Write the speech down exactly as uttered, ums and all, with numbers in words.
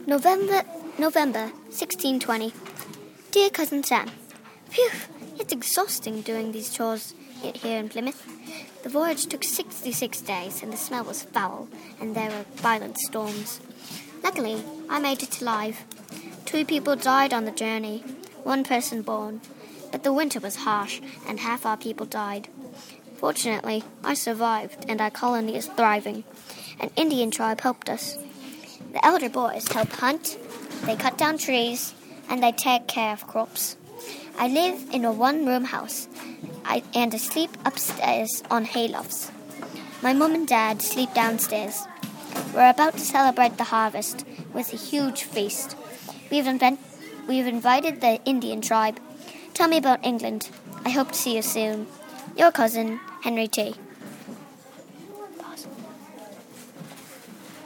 November, November sixteen twenty. Dear Cousin Sam, Phew, it's exhausting doing these chores here in Plymouth. The voyage took sixty-six days and the smell was foul and there were violent storms. Luckily, I made it alive. Two people died on the journey, one person born, but the winter was harsh and half our people died. Fortunately, I survived and our colony is thriving. An Indian tribe helped us. The elder boys help hunt, they cut down trees, and they take care of crops. I live in a one-room house, I, and I sleep upstairs on haylofts. My mum and dad sleep downstairs. We're about to celebrate the harvest with a huge feast. We've, invent- we've invited the Indian tribe. Tell me about England. I hope to see you soon. Your cousin, Henry T.